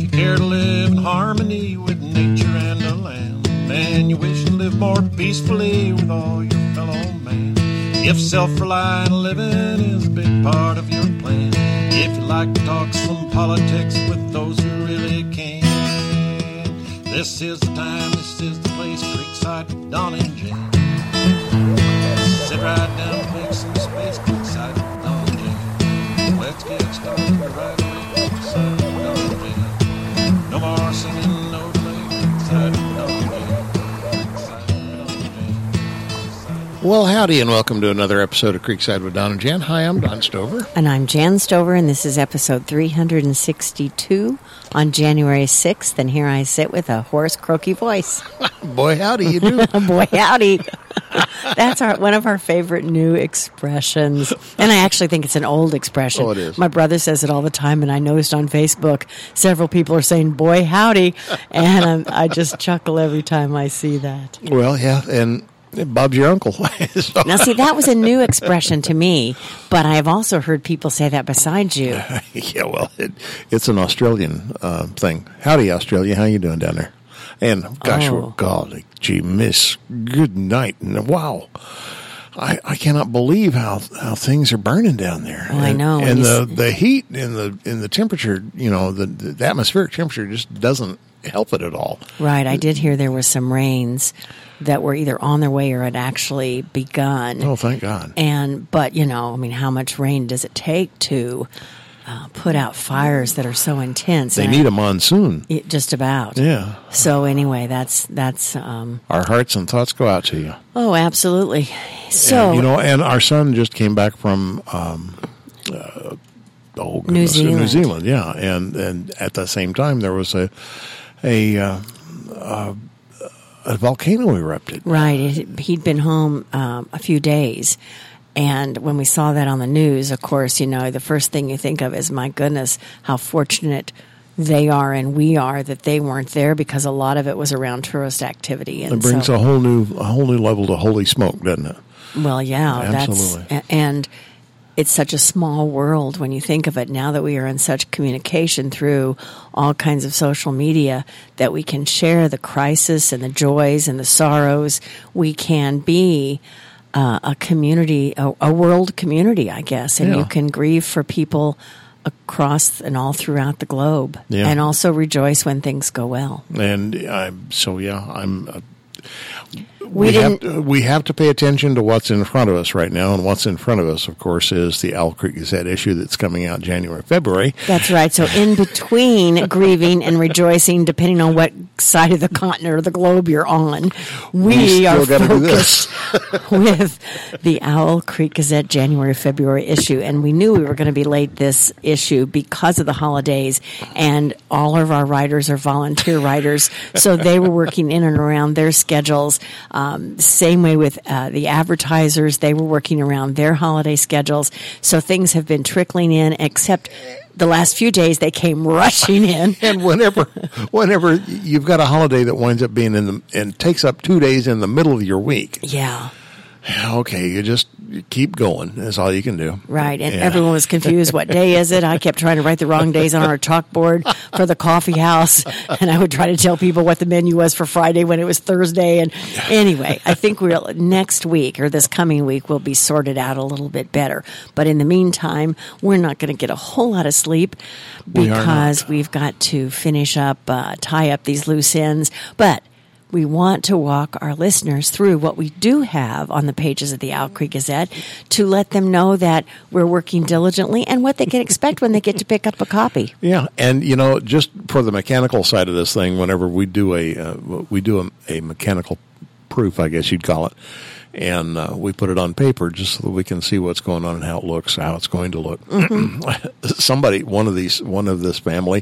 you care to live in harmony with nature and the land, and you wish to live more peacefully with all your fellow man. If self-reliant living is a big part of your plan, if you like to talk some politics with those who really can, this is the time, this is the place, Creekside with Don and Jan. Sit right down, make some space, Creekside with Don and Jan. Let's get started right away, Creekside with Don and Jan. No more singing, no delay, Creekside with Don and Jan. Well, howdy, and welcome to another episode of Creekside with Don and Jan. Hi, I'm Don Stover. And I'm Jan Stover, and this is episode 362 on January 6th, and here I sit with a hoarse, croaky voice. Boy, howdy, you do. Boy, howdy. That's one of our favorite new expressions, and I actually think it's an old expression. Oh, it is. My brother says it all the time, and I noticed on Facebook several people are saying, boy, howdy, and I just chuckle every time I see that. Well, yeah, and Bob's your uncle. So. Now, see, that was a new expression to me, but I've also heard people say that besides you. Yeah, well, it's an Australian thing. Howdy, Australia. How you doing down there? And, gosh, golly, gee, miss, good night. And, wow. I cannot believe how things are burning down there. Oh, I know. And the heat and the temperature, you know, the atmospheric temperature just doesn't help it at all. Right. I did hear there were some rains that were either on their way or had actually begun. Oh, thank God. But, you know, I mean, how much rain does it take to put out fires that are so intense? They need a monsoon. Just about. Yeah. So anyway, that's our hearts and thoughts go out to you. Oh, absolutely. So, and, you know, and our son just came back from New Zealand. Yeah, and at the same time there was a volcano erupted. Right. He'd been home a few days. And when we saw that on the news, of course, you know, the first thing you think of is, my goodness, how fortunate they are and we are that they weren't there, because a lot of it was around tourist activity. And it brings a whole new level to holy smoke, doesn't it? Well, yeah. Absolutely. And it's such a small world when you think of it, now that we are in such communication through all kinds of social media, that we can share the crisis and the joys and the sorrows. We can be a community, a world community, I guess, and you can grieve for people across and all throughout the globe, and also rejoice when things go well. And we have to pay attention to what's in front of us right now, and what's in front of us, of course, is the Owl Creek Gazette issue that's coming out January, February. That's right. So in between grieving and rejoicing, depending on what side of the continent or the globe you're on, we are focused with the Owl Creek Gazette January, February issue. And we knew we were going to be late this issue because of the holidays, and all of our writers are volunteer writers, so they were working in and around their schedules. Same way with the advertisers. They were working around their holiday schedules. So things have been trickling in, except the last few days they came rushing in. And whenever you've got a holiday that winds up being and takes up 2 days in the middle of your week. Yeah. Okay, you just keep going. That's all you can do. Right, and everyone was confused. What day is it? I kept trying to write the wrong days on our chalkboard for the coffee house, and I would try to tell people what the menu was for Friday when it was Thursday. And anyway, I think next week, or this coming week, will be sorted out a little bit better. But in the meantime, we're not going to get a whole lot of sleep, because we've got to finish up, tie up these loose ends. But we want to walk our listeners through what we do have on the pages of the Owl Creek Gazette, to let them know that we're working diligently and what they can expect when they get to pick up a copy. Yeah, and you know, just for the mechanical side of this thing, whenever we do a mechanical proof, I guess you'd call it, and we put it on paper just so that we can see what's going on and how it looks, how it's going to look. Mm-hmm. One of this family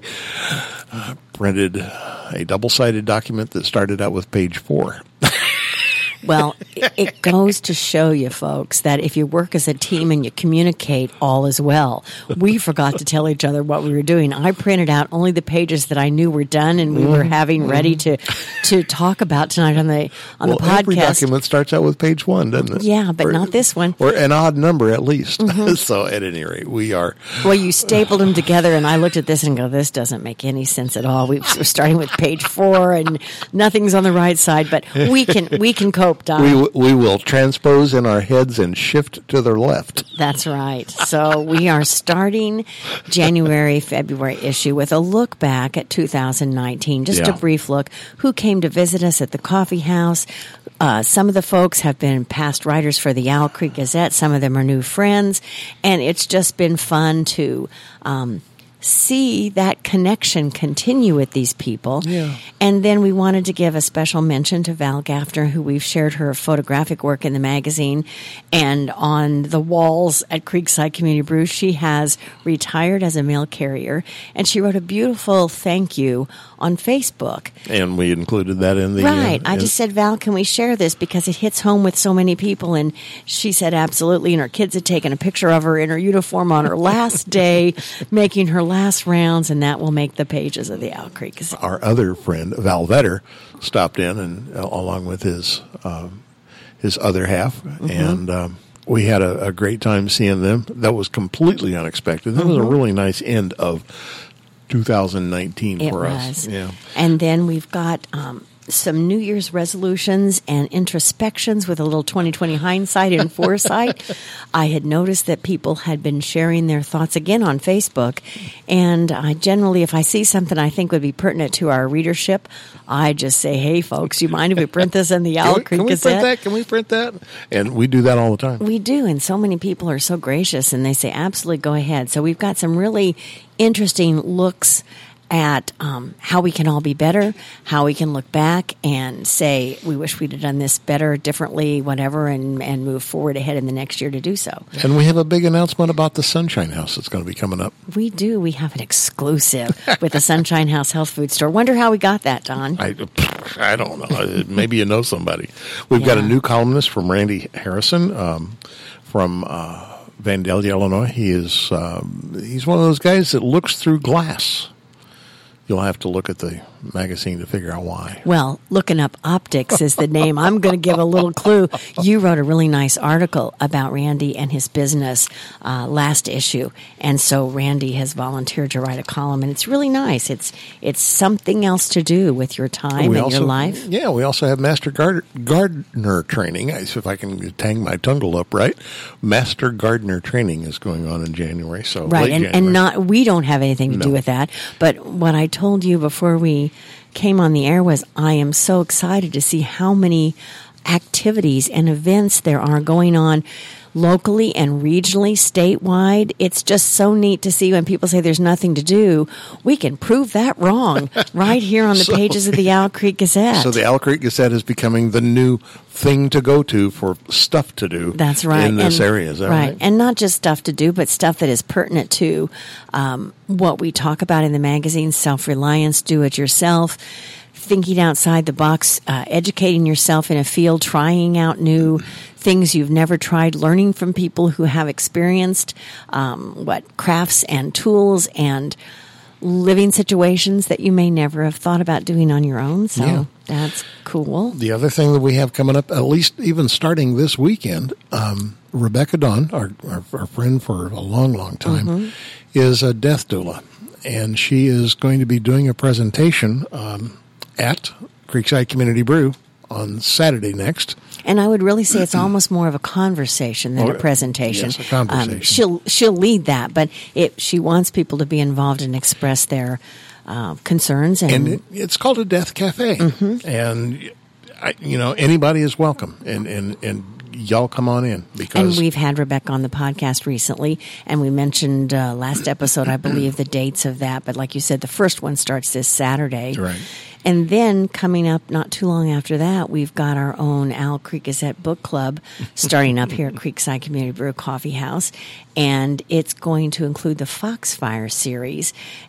printed a double-sided document that started out with page 4. Well, it goes to show you, folks, that if you work as a team and you communicate, all is well. We forgot to tell each other what we were doing. I printed out only the pages that I knew were done and we were having ready to talk about tonight on the podcast. Every document starts out with page 1, doesn't it? Yeah, but not this one. Or an odd number at least. So at any rate, we are. Well, you stapled them together, and I looked at this and go, this doesn't make any sense at all. We're starting with page 4, and nothing's on the right side, but we can cope, Don. We will transpose in our heads and shift to the left. That's right. So we are starting January, February issue with a look back at 2019. Just a brief look. Who came to visit us at the coffee house? Some of the folks have been past writers for the Owl Creek Gazette. Some of them are new friends. And it's just been fun to see that connection continue with these people. Yeah. And then we wanted to give a special mention to Val Gaffner, who we've shared her photographic work in the magazine. And on the walls at Creekside Community Brew, she has retired as a mail carrier. And she wrote a beautiful thank you on Facebook. And we included that in the... Right. I just said, Val, can we share this? Because it hits home with so many people. And she said, absolutely. And her kids had taken a picture of her in her uniform on her last day, making her last rounds, and that will make the pages of the Owl Creek. Our other friend, Val Vetter, stopped in, and along with his other half, and we had a great time seeing them. That was completely unexpected. That was a really nice end of 2019 for us. Yeah. And then we've got some New Year's resolutions and introspections with a little 2020 hindsight and foresight. I had noticed that people had been sharing their thoughts again on Facebook. And I generally, if I see something I think would be pertinent to our readership, I just say, hey, folks, you mind if we print this in the Owl Creek Gazette? Can we print that? And we do that all the time. We do. And so many people are so gracious, and they say, absolutely, go ahead. So we've got some really interesting looks at how we can all be better, how we can look back and say, we wish we'd have done this better, differently, whatever, and move forward ahead in the next year to do so. And we have a big announcement about the Sunshine House that's going to be coming up. We do. We have an exclusive with the Sunshine House Health Food Store. Wonder how we got that, Don. I don't know. Maybe you know somebody. We've got a new columnist from Randy Harrison from Vandalia, Illinois. He's one of those guys that looks through glass. You'll have to look at the magazine to figure out why. Well, Looking Up Optics is the name. I'm going to give a little clue. You wrote a really nice article about Randy and his business last issue, and so Randy has volunteered to write a column, and it's really nice. It's something else to do with your time and your life. Yeah, we also have Master Gardener Training. If I can tang my tongue up right, Master Gardener Training is going on in January. So right, and we don't have anything to do with that. But what I told you before we came on the air was I am so excited to see how many activities and events there are going on locally and regionally, statewide. It's just so neat to see when people say there's nothing to do. We can prove that wrong right here on the pages of the Owl Creek Gazette. So the Owl Creek Gazette is becoming the new thing to go to for stuff to do. That's right. In this area. Is that right? And not just stuff to do, but stuff that is pertinent to what we talk about in the magazine, self-reliance, do-it-yourself, thinking outside the box, educating yourself in a field, trying out new things you've never tried, learning from people who have experienced crafts and tools and living situations that you may never have thought about doing on your own. So that's cool. The other thing that we have coming up, at least even starting this weekend, Rebecca Dawn, our friend for a long, long time, is a death doula. And she is going to be doing a presentation at Creekside Community Brew on Saturday next. And I would really say it's almost more of a conversation than a presentation. Yes, a conversation. She'll lead that, but she wants people to be involved and express their concerns. And it's called a Death Cafe. And, anybody is welcome. And y'all come on in. And we've had Rebecca on the podcast recently, and we mentioned last episode, I believe, the dates of that. But like you said, the first one starts this Saturday. Right. And then coming up not too long after that, we've got our own Owl Creek Gazette book club starting up here at Creekside Community Brew Coffee House. And it's going to include the Foxfire series.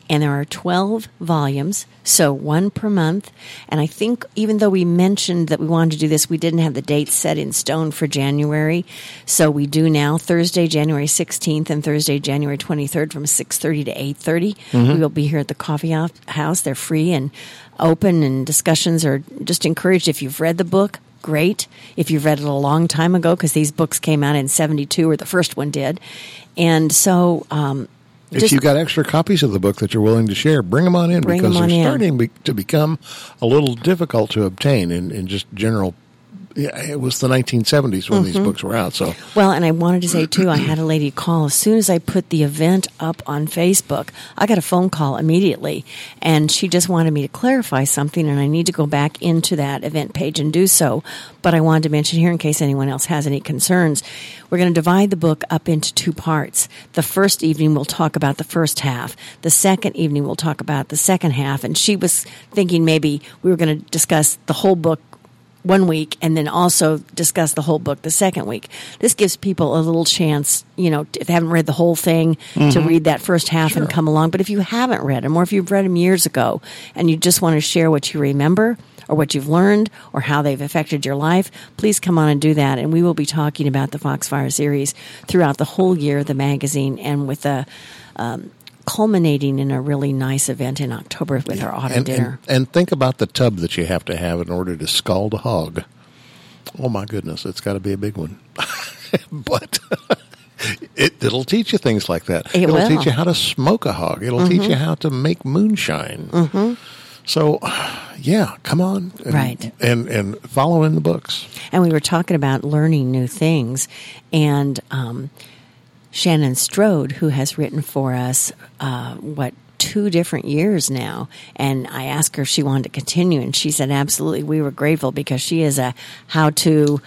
And there are 12 volumes, so one per month. And I think even though we mentioned that we wanted to do this, we didn't have the date set in stone for January. So we do now, Thursday, January 16th and Thursday, January 23rd from 6:30 to 8:30. We will be here at the Coffee House. They're free and open, and discussions are just encouraged. If you've read the book, great. If you've read it a long time ago, because these books came out in 72, or the first one did. And so... if you've got extra copies of the book that you're willing to share, bring them on in, because they're starting to become a little difficult to obtain in just general. Yeah, it was the 1970s when these books were out. So well, and I wanted to say too, I had a lady call as soon as I put the event up on Facebook. I got a phone call immediately, and she just wanted me to clarify something, and I need to go back into that event page and do so. But I wanted to mention here, in case anyone else has any concerns, we're going to divide the book up into two parts. The first evening we'll talk about the first half. The second evening we'll talk about the second half. And she was thinking maybe we were going to discuss the whole book one week and then also discuss the whole book the second week. This gives people a little chance, if they haven't read the whole thing, to read that first half and come along. But if you haven't read them, or if you've read them years ago and you just want to share what you remember or what you've learned or how they've affected your life, please come on and do that. And we will be talking about the Foxfire series throughout the whole year, the magazine, and with a culminating in a really nice event in October with our autumn dinner. And think about the tub that you have to have in order to scald a hog. Oh, my goodness, it's got to be a big one. But it'll teach you things like that. It'll teach you how to smoke a hog. It'll teach you how to make moonshine. So, yeah, come on. And follow in the books. And we were talking about learning new things. And Shannon Strode, who has written for us, 2 different years now, and I asked her if she wanted to continue, and she said absolutely. We were grateful because she is a how-to,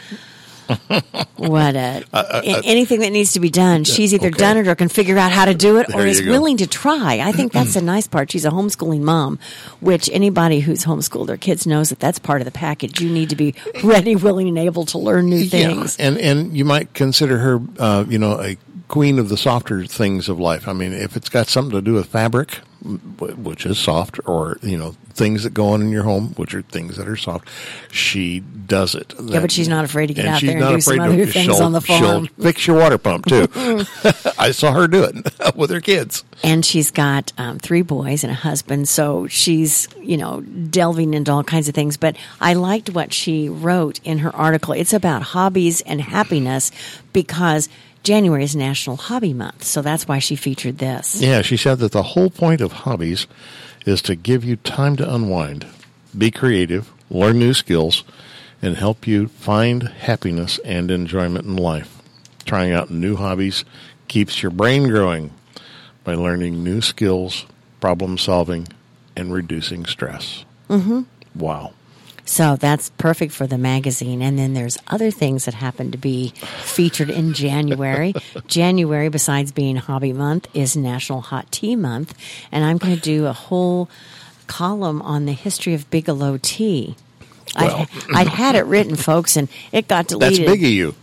anything that needs to be done. She's either done it or can figure out how to do it, or is willing to try. I think that's the nice part. She's a homeschooling mom, which anybody who's homeschooled their kids knows that's part of the package. You need to be ready, willing, and able to learn new things. Yeah, and you might consider her, a queen of the softer things of life. I mean, if it's got something to do with fabric, which is soft, or, things that go on in your home, which are things that are soft, she does it. But she's not afraid to get out there and do some other things on the farm. She'll fix your water pump, too. I saw her do it with her kids. And she's got 3 boys and a husband, so she's, delving into all kinds of things. But I liked what she wrote in her article. It's about hobbies and happiness, because January is National Hobby Month, so that's why she featured this. Yeah, she said that the whole point of hobbies is to give you time to unwind, be creative, learn new skills, and help you find happiness and enjoyment in life. Trying out new hobbies keeps your brain growing by learning new skills, problem solving, and reducing stress. Wow. So that's perfect for the magazine. And then there's other things that happen to be featured in January. January, besides being Hobby Month, is National Hot Tea Month. And I'm going to do a whole column on the history of Bigelow tea. Well, I'd had it written, folks, and it got deleted. That's big of you.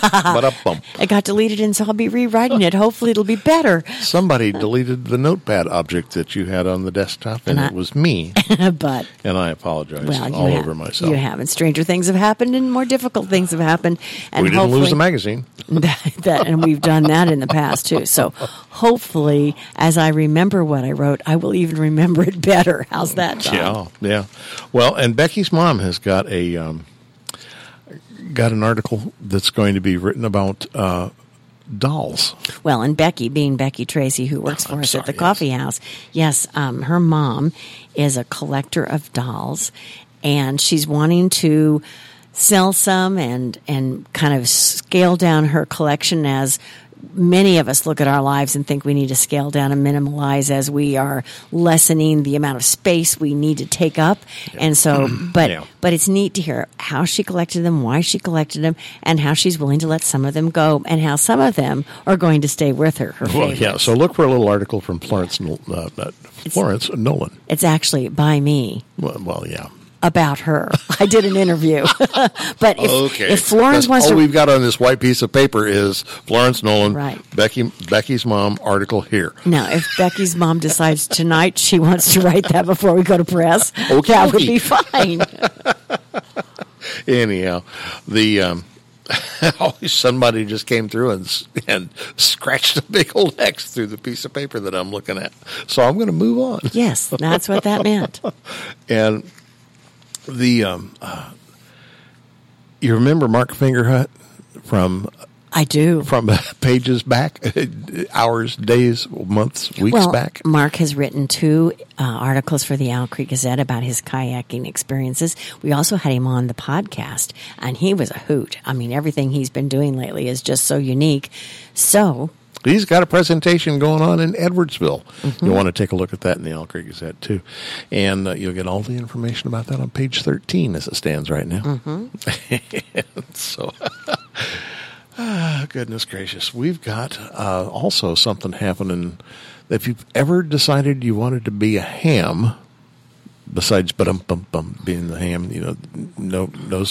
It got deleted, and so I'll be rewriting it. Hopefully it'll be better. Somebody deleted the notepad object that you had on the desktop, and it was me. And I apologize over myself. You haven't. Stranger things have happened, and more difficult things have happened. And we didn't lose the magazine. And we've done that in the past, too. So hopefully, as I remember what I wrote, I will even remember it better. How's that, John? Yeah. Well, and Becky's mom has got an article that's going to be written about dolls. Well, and Becky, being Becky Tracy, who works for us at the Coffee House, her mom is a collector of dolls, and she's wanting to sell some and kind of scale down her collection, as many of us look at our lives and think we need to scale down and minimalize as we are lessening the amount of space we need to take up. And so, but it's neat to hear how she collected them, why she collected them, and how she's willing to let some of them go, and how some of them are going to stay with her. So look for a little article from Florence Nolan. It's actually by me. Well, yeah. about her. I did an interview. But if Florence wants all to... we've got on this white piece of paper is Florence Nolan, Right. Becky's mom article here. Now, if Becky's mom decides tonight she wants to write that before we go to press, Okay. that would be fine. Anyhow, the somebody just came through and scratched a big old X through the piece of paper that I'm looking at. So I'm going to move on. Yes, that's what that meant. And the you remember Mark Fingerhut from I do. pages back, hours, days, months, weeks back? Mark has written 2 articles for the Owl Creek Gazette about his kayaking experiences. We also had him on the podcast, and he was a hoot. I mean, everything he's been doing lately is just so unique. So... He's got a presentation going on in Edwardsville. You'll want to take a look at that in the Owl Creek Gazette, too. And you'll get all the information about that on page 13 as it stands right now. So... goodness gracious. We've got also something happening. If you've ever decided you wanted to be a ham, besides being the ham, no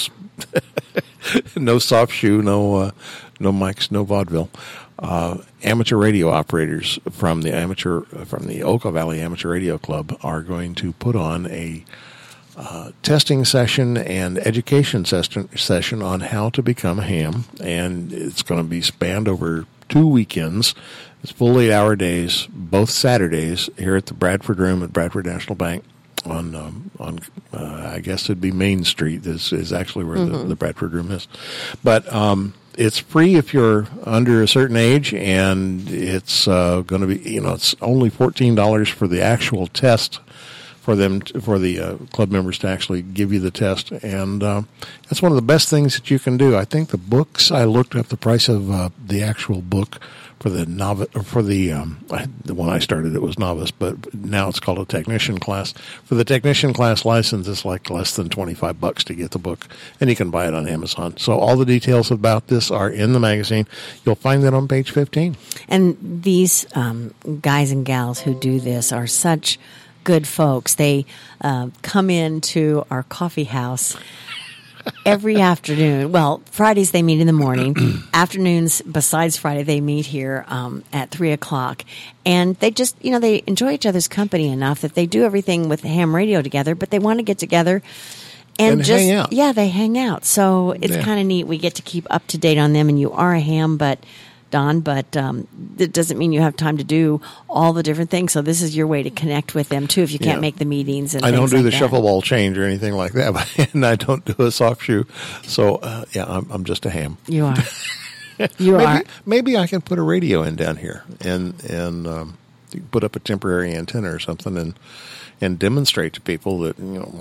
no soft shoe, no mics, no vaudeville. Amateur radio operators from the Oka Valley Amateur Radio Club are going to put on a testing session and education session on how to become a ham, and it's going to be spanned over 2 weekends. It's full 8-hour days, both Saturdays here at the Bradford Room at Bradford National Bank on I guess it'd be Main Street is actually where the Bradford Room is, but it's free if you're under a certain age, and it's going to be it's only $14 for the actual test. For the club members to actually give you the test, and that's one of the best things that you can do. I think the books, I looked up the price of the actual book for the novice, for the one I started, it was novice, but now it's called a technician class. For the technician class license, it's like less than $25 to get the book, and you can buy it on Amazon. So all the details about this are in the magazine. You'll find that on page 15. And these guys and gals who do this are such good folks. They come into our coffee house every afternoon. Well, Fridays they meet in the morning. Afternoons, besides Friday, they meet here at 3:00. And they just, they enjoy each other's company enough that they do everything with ham radio together, but they want to get together and just hang out. Yeah, they hang out. So it's kind of neat. We get to keep up to date on them. And you are a ham, Don, but it doesn't mean you have time to do all the different things. So this is your way to connect with them, too, if you can't make the meetings. And I don't do like the that. shuffle ball change or anything like that, and I don't do a soft shoe. So, I'm just a ham. You are. You are. Maybe I can put a radio in down here and put up a temporary antenna or something and demonstrate to people that,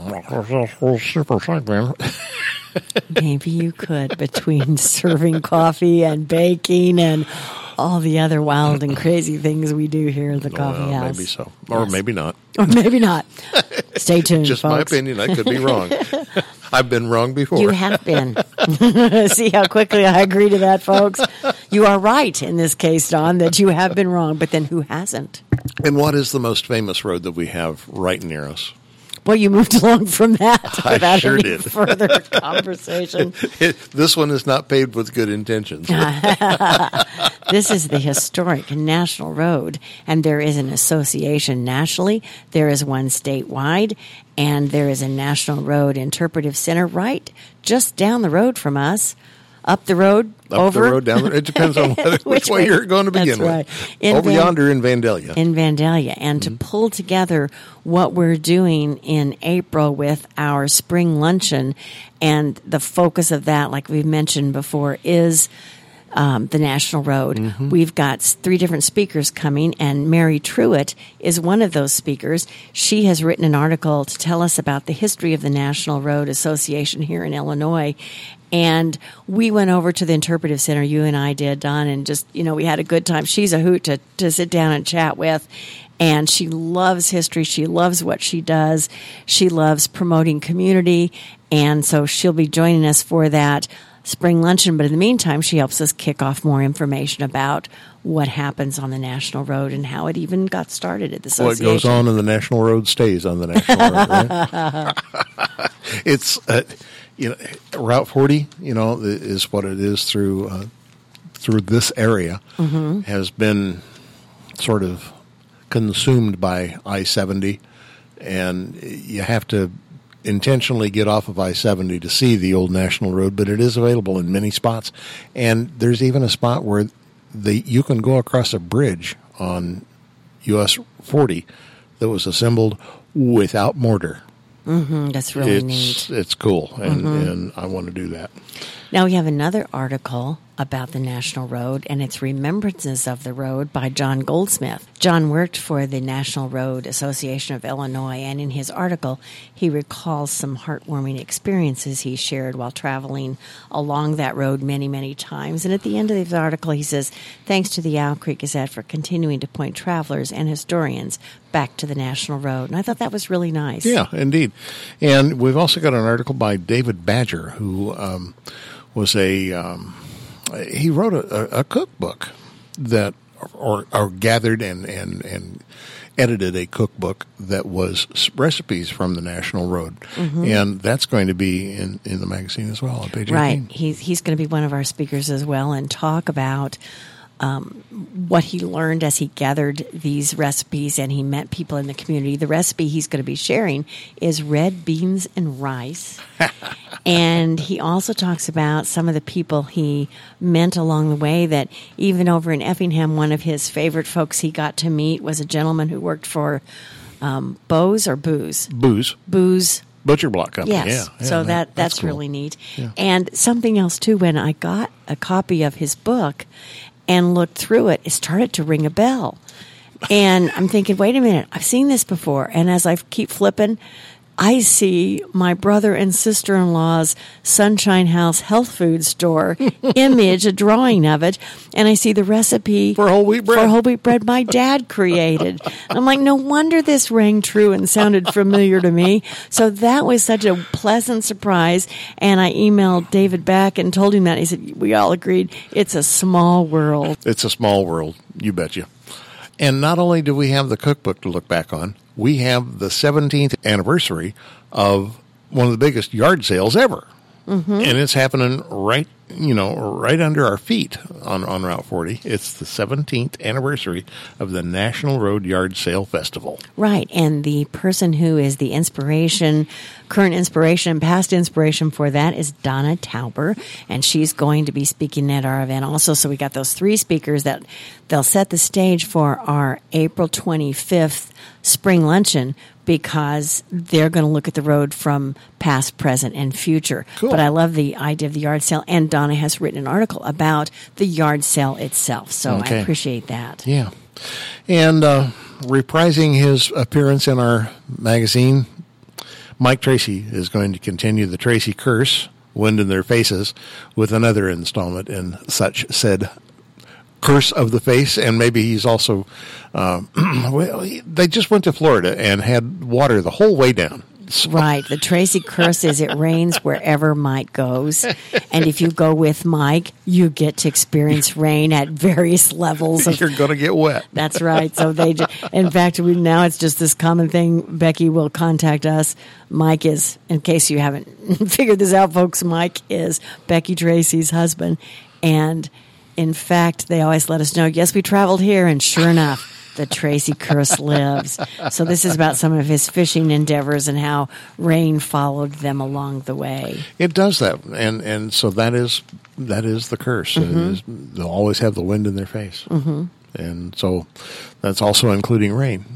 super segment. Maybe you could, between serving coffee and baking and all the other wild and crazy things we do here at the coffee house. Maybe so. Or maybe not. Or maybe not. Stay tuned, Just folks. my opinion. I could be wrong. I've been wrong before. You have been. See how quickly I agree to that, folks? You are right in this case, Don, that you have been wrong, but then who hasn't? And what is the most famous road that we have right near us? Well, you moved along from that I without sure any did. further conversation. This one is not paved with good intentions. This is the historic National Road, and there is an association nationally. There is one statewide, and there is a National Road Interpretive Center right just down the road from us. Up the road, over? The road, down the road. It depends on which way you're going to begin That's with. Right. Over yonder in Vandalia. In Vandalia. And to pull together what we're doing in April with our spring luncheon, and the focus of that, like we've mentioned before, is the National Road. We've got 3 different speakers coming, and Mary Truitt is one of those speakers. She has written an article to tell us about the history of the National Road Association here in Illinois. And we went over to the Interpretive Center, you and I did, Don, and just, we had a good time. She's a hoot to sit down and chat with. And she loves history. She loves what she does. She loves promoting community. And so she'll be joining us for that spring luncheon. But in the meantime, she helps us kick off more information about what happens on the National Road and how it even got started at the association. What goes on in the National Road stays on the National Road, right? It's Route 40. Is what it is through this area. Has been sort of consumed by I-70, and you have to intentionally get off of I-70 to see the old National Road, but it is available in many spots. And there's even a spot where you can go across a bridge on US 40 that was assembled without mortar. That's really neat. It's cool, and I want to do that. Now we have another article about the National Road, and it's Remembrances of the Road by John Goldsmith. John worked for the National Road Association of Illinois, and in his article, he recalls some heartwarming experiences he shared while traveling along that road many, many times. And at the end of the article, he says, thanks to the Owl Creek Gazette for continuing to point travelers and historians back to the National Road. And I thought that was really nice. Yeah, indeed. And we've also got an article by David Badger, who was he wrote a cookbook that, or gathered and edited a cookbook that was recipes from the National Road, and that's going to be in the magazine as well on page 18. Right, he's going to be one of our speakers as well and talk about what he learned as he gathered these recipes and he met people in the community. The recipe he's going to be sharing is red beans and rice. And he also talks about some of the people he met along the way, that even over in Effingham, one of his favorite folks he got to meet was a gentleman who worked for Bose or Booze? Booze. Butcher Block Company. Yes. Yeah, so that's cool. really neat. Yeah. And something else, too, when I got a copy of his book and looked through it, it started to ring a bell. And I'm thinking, wait a minute, I've seen this before. And as I keep flipping, I see my brother and sister-in-law's Sunshine House health food store image, a drawing of it, and I see the recipe for whole wheat bread my dad created. I'm like, no wonder this rang true and sounded familiar to me. So that was such a pleasant surprise, and I emailed David back and told him that. He said, we all agreed, it's a small world. It's a small world, you betcha. And not only do we have the cookbook to look back on, we have the 17th anniversary of one of the biggest yard sales ever. And it's happening right under our feet on Route 40. It's the 17th anniversary of the National Road Yard Sale Festival. Right, and the person who is the inspiration, current inspiration, past inspiration for that is Donna Tauber, and she's going to be speaking at our event also. So we got those three speakers that they'll set the stage for our April 25th spring luncheon, because they're going to look at the road from past, present, and future. Cool. But I love the idea of the yard sale, and Donna has written an article about the yard sale itself, so I appreciate that. Yeah. And reprising his appearance in our magazine, Mike Tracy is going to continue the Tracy Curse, Wind in Their Faces, with another installment in such said Curse of the Face. And maybe he's also they just went to Florida and had water the whole way down. So. Right. The Tracy Curse is it rains wherever Mike goes. And if you go with Mike, you get to experience rain at various levels. You're going to get wet. That's right. So in fact, now it's just this common thing. Becky will contact us. Mike is, in case you haven't figured this out, folks, Mike is Becky Tracy's husband. And in fact, they always let us know, yes, we traveled here, and sure enough, the Tracy Curse lives. So this is about some of his fishing endeavors and how rain followed them along the way. It does that, and so that is the curse. They'll always have the wind in their face, and so that's also including rain.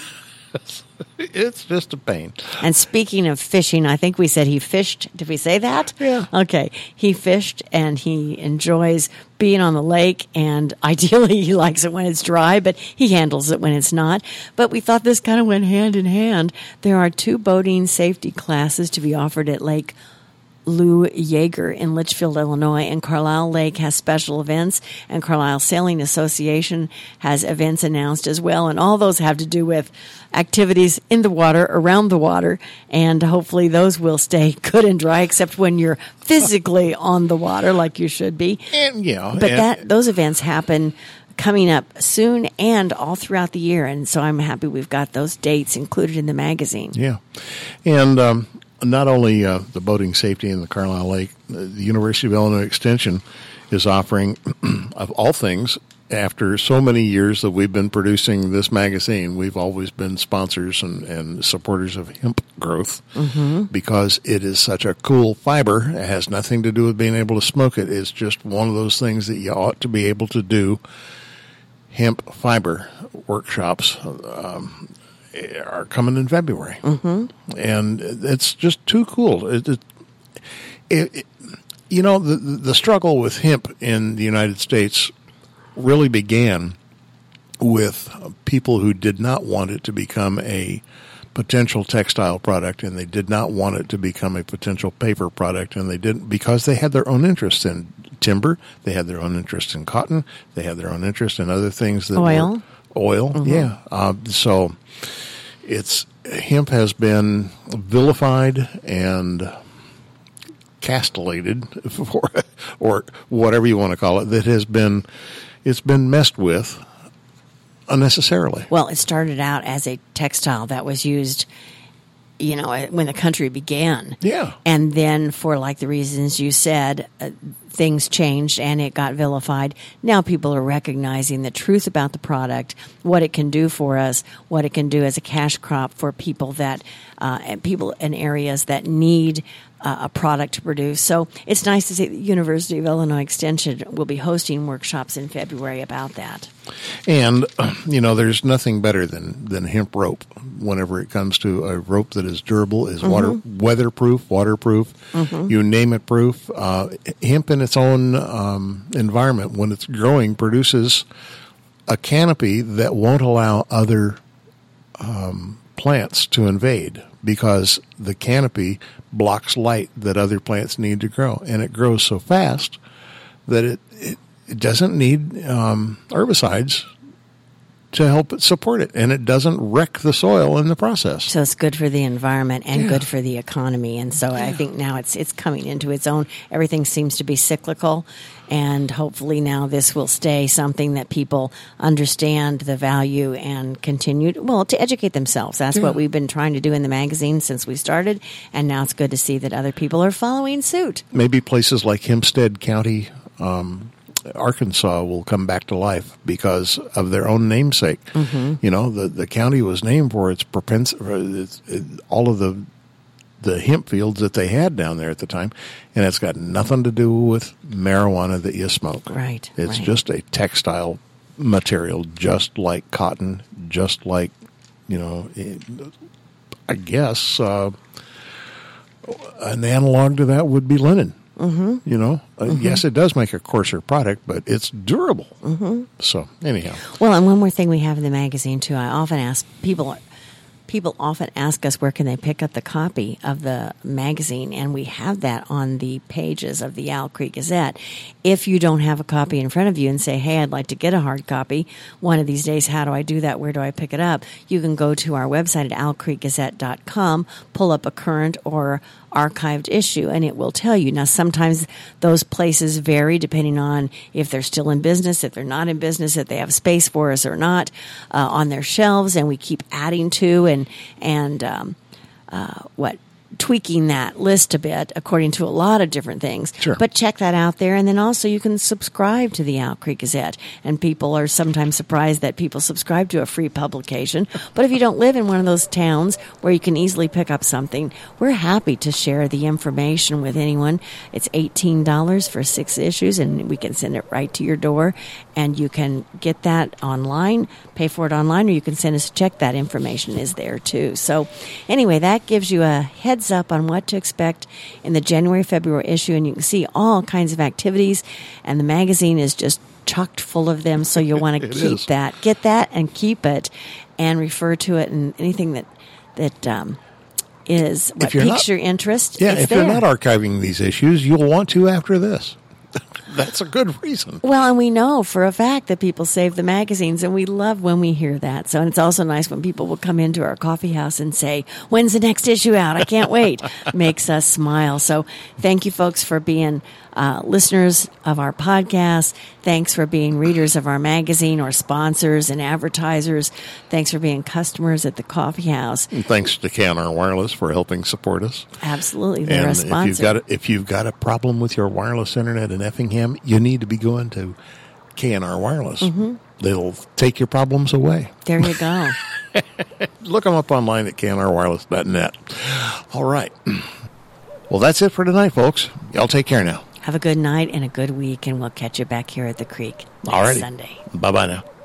It's just a pain. And speaking of fishing, I think we said he fished. Did we say that? Yeah. Okay. He fished, and he enjoys being on the lake, and ideally he likes it when it's dry, but he handles it when it's not. But we thought this kind of went hand in hand. There are 2 boating safety classes to be offered at Lake Lou Yeager in Litchfield, Illinois, and Carlisle Lake has special events, and Carlisle Sailing Association has events announced as well, and all those have to do with activities in the water, around the water, and hopefully those will stay good and dry, except when you're physically on the water like you should be. But those events happen coming up soon and all throughout the year, and so I'm happy we've got those dates included in the magazine. Yeah. And not only the boating safety in the Carlisle Lake, the University of Illinois Extension is offering, of all things, after so many years that we've been producing this magazine, we've always been sponsors and supporters of hemp growth because it is such a cool fiber. It has nothing to do with being able to smoke it. It's just one of those things that you ought to be able to do. Hemp fiber workshops are coming in February. And it's just too cool. You know, the struggle with hemp in the United States really began with people who did not want it to become a potential textile product, and they did not want it to become a potential paper product, and they didn't, because they had their own interest in timber, they had their own interest in cotton, they had their own interest in other things that oil. Yeah. So hemp has been vilified and castellated, or whatever you want to call it, it's been messed with unnecessarily. Well, it started out as a textile that was used, you know, when the country began. Yeah. And then for like the reasons you said, things changed and it got vilified. Now people are recognizing the truth about the product, what it can do for us, what it can do as a cash crop for people that people in areas that need a product to produce. So it's nice to see the University of Illinois Extension will be hosting workshops in February about that. And, you know, there's nothing better than hemp rope whenever it comes to a rope that is durable, is weatherproof, waterproof, you name it proof. Hemp in its own environment, when it's growing, produces a canopy that won't allow other plants to invade, because the canopy blocks light that other plants need to grow. And it grows so fast that it doesn't need herbicides to help it support it, and it doesn't wreck the soil in the process. So it's good for the environment and good for the economy. And so I think now it's coming into its own. Everything seems to be cyclical, and hopefully now this will stay something that people understand the value and continue to educate themselves. That's what we've been trying to do in the magazine since we started, and now it's good to see that other people are following suit. Maybe places like Hempstead County, Arkansas will come back to life because of their own namesake. You know, the county was named for its all of the hemp fields that they had down there at the time, and it's got nothing to do with marijuana that you smoke. Right. It's just a textile material, just like cotton, just like, you know, I guess an analog to that would be linen. You know, yes, it does make a coarser product, but it's durable. So, anyhow. Well, and one more thing we have in the magazine, too. I often ask people often ask us where can they pick up the copy of the magazine, and we have that on the pages of the Owl Creek Gazette. If you don't have a copy in front of you and say, hey, I'd like to get a hard copy one of these days, how do I do that? Where do I pick it up? You can go to our website at owlcreekgazette.com, pull up a current or archived issue, and it will tell you. Now, sometimes those places vary depending on if they're still in business, if they're not in business, if they have space for us or not on their shelves, and we keep adding to and tweaking that list a bit according to a lot of different things. Sure. But check that out there. And then also you can subscribe to the Owl Creek Gazette. And people are sometimes surprised that people subscribe to a free publication. But if you don't live in one of those towns where you can easily pick up something, we're happy to share the information with anyone. It's $18 for 6 issues, and we can send it right to your door. And you can get that online, pay for it online, or you can send us a check. That information is there too. So anyway, that gives you a heads up on what to expect in the January-February issue, and you can see all kinds of activities, and the magazine is just chocked full of them, so you'll want to keep that. Get that and keep it, and refer to it, and anything that is what piques your interest. Yeah, if you're not archiving these issues, you'll want to after this. That's a good reason. Well, and we know for a fact that people save the magazines, and we love when we hear that. So, and it's also nice when people will come into our coffee house and say, "When's the next issue out? I can't wait." Makes us smile. So, thank you, folks, for being listeners of our podcast. Thanks for being readers of our magazine, or sponsors and advertisers. Thanks for being customers at the coffee house. And thanks to KNR Wireless for helping support us. Absolutely, they're and a sponsor. If you've got a problem with your wireless internet in Effingham, you need to be going to KNR Wireless. Mm-hmm. They'll take your problems away. There you go. Look them up online at knrwireless.net. All right. Well, that's it for tonight, folks. Y'all take care now. Have a good night and a good week, and we'll catch you back here at the creek next Alrighty. Sunday. Bye-bye now.